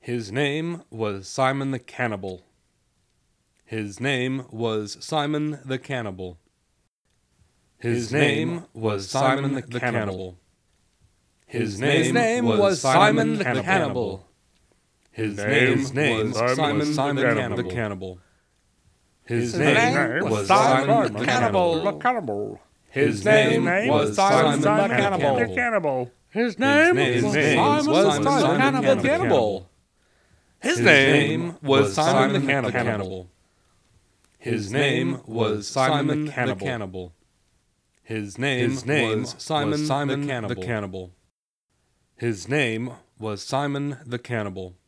His name was Simon the Cannibal. His name was Simon the Cannibal. His name was Simon the Cannibal. His name was Simon the Cannibal. His name was Simon the Cannibal. His name was Simon the Cannibal. His name was Simon the Cannibal. His name was Simon the Cannibal. His name was Simon the Cannibal. His name was Simon the Cannibal. His name was Simon the Cannibal. His name was Simon the Cannibal.